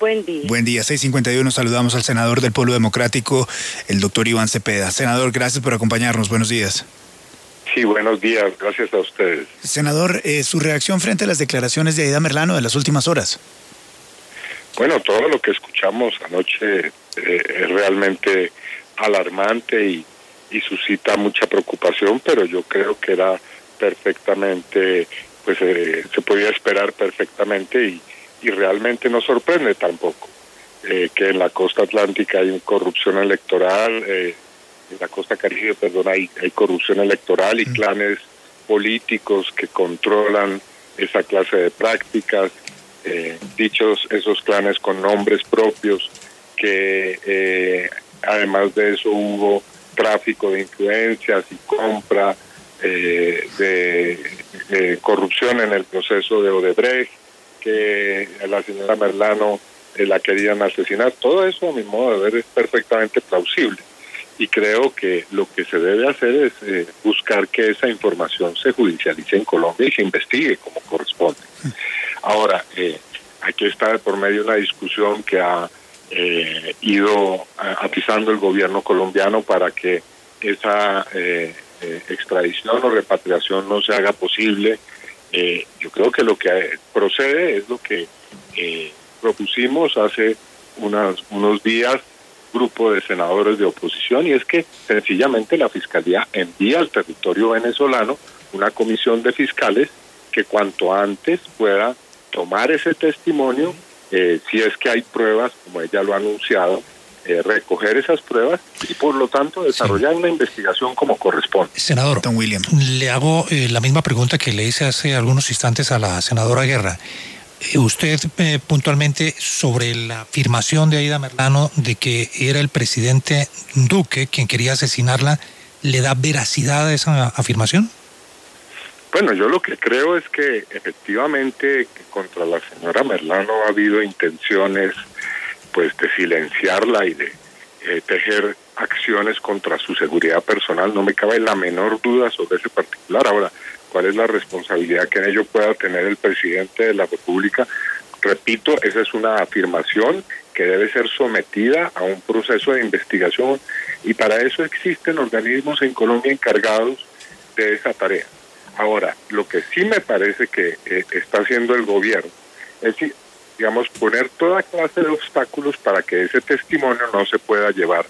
Buen día. Buen día, 6:51. Saludamos al senador del Polo Democrático, el doctor Iván Cepeda. Senador, gracias por acompañarnos. Buenos días. Sí, buenos días. Gracias a ustedes. Senador, su reacción frente a las declaraciones de Aída Merlano de las últimas horas. Bueno, todo lo que escuchamos anoche es realmente alarmante y suscita mucha preocupación, pero yo creo que era perfectamente, pues se podía esperar perfectamente y realmente no sorprende tampoco que en la costa atlántica hay corrupción electoral, en la costa caribe, perdón, hay corrupción electoral y clanes políticos que controlan esa clase de prácticas, dichos esos clanes con nombres propios, que además de eso hubo tráfico de influencias y compra de corrupción en el proceso de Odebrecht, que la señora Merlano la querían asesinar. Todo eso, a mi modo de ver, es perfectamente plausible. Y creo que lo que se debe hacer es buscar que esa información se judicialice en Colombia y se investigue como corresponde. Ahora, aquí está de por medio una discusión que ha ido atizando el gobierno colombiano para que esa extradición o repatriación no se haga posible. Yo creo que lo que procede es lo que propusimos hace unos días, grupo de senadores de oposición, y es que sencillamente la Fiscalía envía al territorio venezolano una comisión de fiscales que cuanto antes pueda tomar ese testimonio, si es que hay pruebas, como ella lo ha anunciado, recoger esas pruebas y por lo tanto desarrollar una investigación como corresponde. Senador, Don William, le hago la misma pregunta que le hice hace algunos instantes a la senadora Guerra. Usted puntualmente sobre la afirmación de Aída Merlano de que era el presidente Duque quien quería asesinarla, ¿le da veracidad a esa afirmación? Bueno, yo lo que creo es que efectivamente contra la señora Merlano ha habido intenciones pues de silenciarla y de tejer acciones contra su seguridad personal. No me cabe la menor duda sobre ese particular. Ahora, ¿cuál es la responsabilidad que en ello pueda tener el presidente de la República? Repito, esa es una afirmación que debe ser sometida a un proceso de investigación y para eso existen organismos en Colombia encargados de esa tarea. Ahora, lo que sí me parece que está haciendo el gobierno es, digamos, poner toda clase de obstáculos para que ese testimonio no se pueda llevar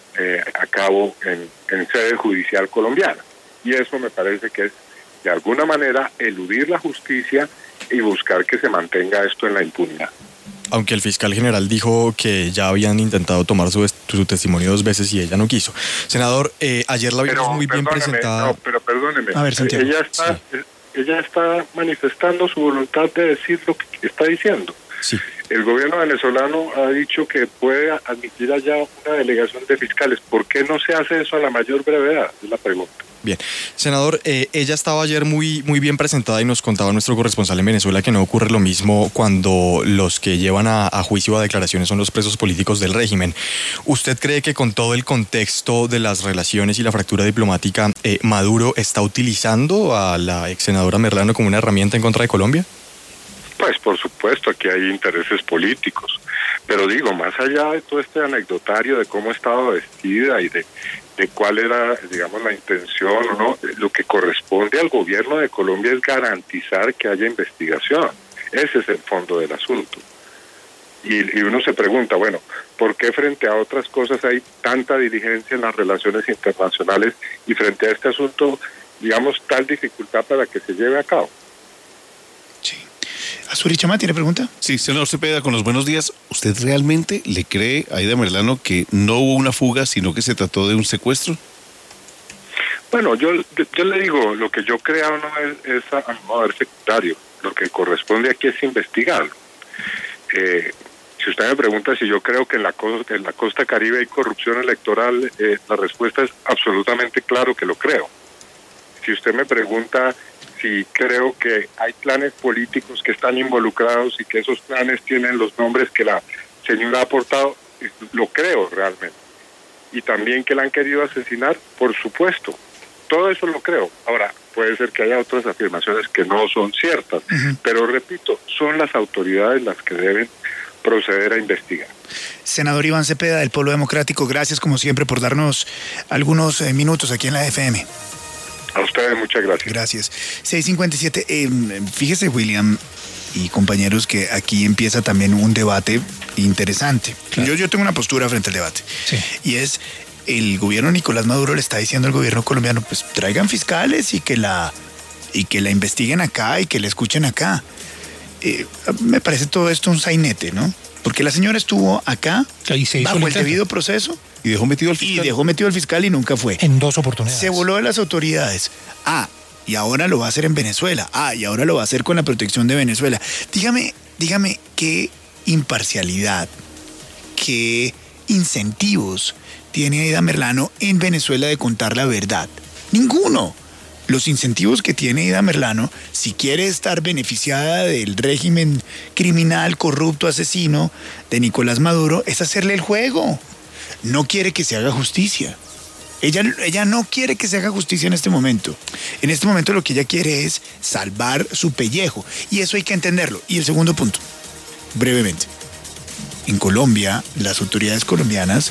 a cabo en sede judicial colombiana. Y eso me parece que es, de alguna manera, eludir la justicia y buscar que se mantenga esto en la impunidad. Aunque el fiscal general dijo que ya habían intentado tomar su testimonio 2 veces y ella no quiso. Senador, ayer la vimos muy bien presentada. No, pero perdóneme. A ver, Santiago. Ella está manifestando su voluntad de decir lo que está diciendo. Sí. El gobierno venezolano ha dicho que puede admitir allá una delegación de fiscales. ¿Por qué no se hace eso a la mayor brevedad? Es la pregunta. Bien. Senador, ella estaba ayer muy bien presentada y nos contaba nuestro corresponsal en Venezuela que no ocurre lo mismo cuando los que llevan a juicio o a declaraciones son los presos políticos del régimen. ¿Usted cree que con todo el contexto de las relaciones y la fractura diplomática, Maduro está utilizando a la ex senadora Merlano como una herramienta en contra de Colombia? Pues por supuesto, aquí hay intereses políticos, pero digo, más allá de todo este anecdotario de cómo estaba vestida y de cuál era, digamos, la intención o no, lo que corresponde al gobierno de Colombia es garantizar que haya investigación. Ese es el fondo del asunto. Y uno se pregunta, bueno, ¿por qué frente a otras cosas hay tanta diligencia en las relaciones internacionales y frente a este asunto, digamos, tal dificultad para que se lleve a cabo? sí. Azuri Chama, ¿tiene pregunta? Sí, senador Cepeda, con los buenos días. ¿Usted realmente le cree a Aída Merlano que no hubo una fuga, sino que se trató de un secuestro? Bueno, yo le digo, lo que yo creo no es a mi modo de ver secundario. Lo que corresponde aquí es investigarlo. Si usted me pregunta si yo creo que en la costa caribe hay corrupción electoral, la respuesta es absolutamente claro que lo creo. Si usted me pregunta si creo que hay planes políticos que están involucrados y que esos planes tienen los nombres que la señora ha aportado, lo creo realmente. Y también que la han querido asesinar, por supuesto. Todo eso lo creo. Ahora, puede ser que haya otras afirmaciones que no son ciertas, pero repito, son las autoridades las que deben proceder a investigar. Senador Iván Cepeda del Polo Democrático, gracias como siempre por darnos algunos minutos aquí en la FM. A ustedes muchas gracias. Gracias. 6:57. Fíjese, William y compañeros, que aquí empieza también un debate interesante. Claro. Yo tengo una postura frente al debate. Sí. Y es, el gobierno Nicolás Maduro le está diciendo al gobierno colombiano, pues traigan fiscales y que la investiguen acá y que la escuchen acá. Me parece todo esto un sainete, ¿no? Porque la señora estuvo acá Y se hizo bajo el el intento. debido proceso Y dejó metido al y fiscal. dejó metido al fiscal y nunca fue. En 2 oportunidades. Se voló de las autoridades. Y ahora lo va a hacer en Venezuela. Y ahora lo va a hacer con la protección de Venezuela. Dígame qué imparcialidad, qué incentivos tiene Aida Merlano en Venezuela de contar la verdad. Ninguno. Los incentivos que tiene Aida Merlano, si quiere estar beneficiada del régimen criminal, corrupto, asesino de Nicolás Maduro, es hacerle el juego. No quiere que se haga justicia. Ella no quiere que se haga justicia en este momento. En este momento lo que ella quiere es salvar su pellejo. Y eso hay que entenderlo. Y el segundo punto, brevemente. En Colombia, las autoridades colombianas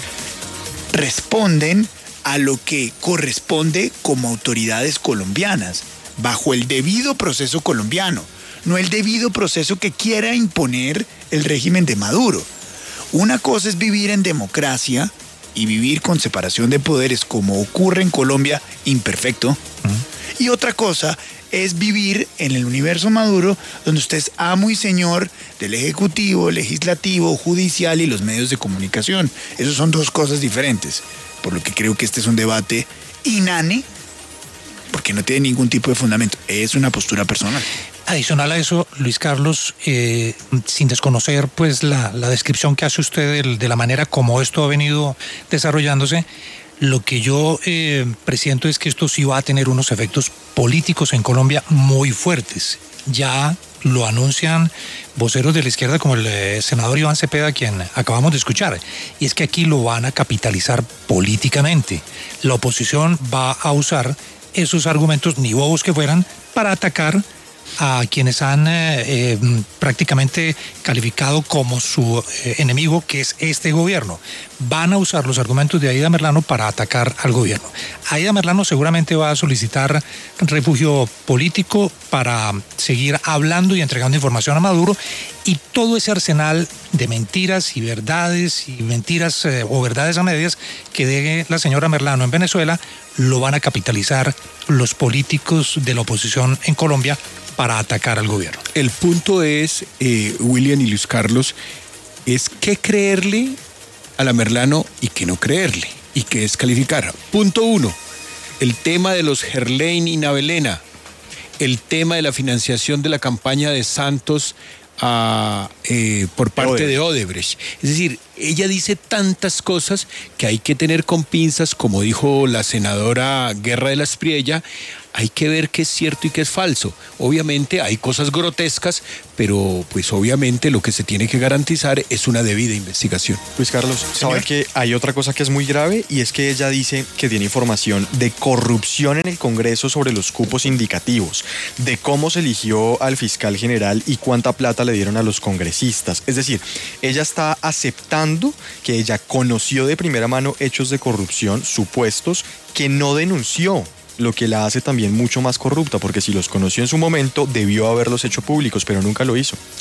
responden a lo que corresponde como autoridades colombianas, bajo el debido proceso colombiano, no el debido proceso que quiera imponer el régimen de Maduro. Una cosa es vivir en democracia y vivir con separación de poderes como ocurre en Colombia, imperfecto, y otra cosa es vivir en el universo Maduro, donde usted es amo y señor del Ejecutivo, Legislativo, Judicial y los medios de comunicación. Esas son dos cosas diferentes, por lo que creo que este es un debate inane, porque no tiene ningún tipo de fundamento. Es una postura personal. Adicional a eso, Luis Carlos, sin desconocer pues la descripción que hace usted de la manera como esto ha venido desarrollándose, lo que yo presiento es que esto sí va a tener unos efectos políticos en Colombia muy fuertes. Ya lo anuncian voceros de la izquierda como el senador Iván Cepeda, quien acabamos de escuchar, y es que aquí lo van a capitalizar políticamente. La oposición va a usar esos argumentos, ni bobos que fueran, para atacar a quienes han prácticamente calificado como su enemigo, que es este gobierno. Van a usar los argumentos de Aida Merlano para atacar al gobierno. Aida Merlano seguramente va a solicitar refugio político para seguir hablando y entregando información a Maduro, y todo ese arsenal de mentiras y verdades o verdades a medias que deje la señora Merlano en Venezuela lo van a capitalizar los políticos de la oposición en Colombia para atacar al gobierno. El punto es, William y Luis Carlos, es qué creerle a la Merlano y qué no creerle, y qué descalificar. Punto 1, el tema de los Gerlain y Navelena, el tema de la financiación de la campaña de Santos por parte de Odebrecht. Es decir, ella dice tantas cosas que hay que tener con pinzas, como dijo la senadora Guerra de la Espriella. Hay que ver qué es cierto y qué es falso. Obviamente hay cosas grotescas, pero pues obviamente lo que se tiene que garantizar es una debida investigación. Luis Carlos, ¿sabe que hay otra cosa que es muy grave? Y es que ella dice que tiene información de corrupción en el Congreso sobre los cupos indicativos, de cómo se eligió al fiscal general y cuánta plata le dieron a los congresistas. Es decir, ella está aceptando que ella conoció de primera mano hechos de corrupción supuestos que no denunció, lo que la hace también mucho más corrupta, porque si los conoció en su momento, debió haberlos hecho públicos, pero nunca lo hizo.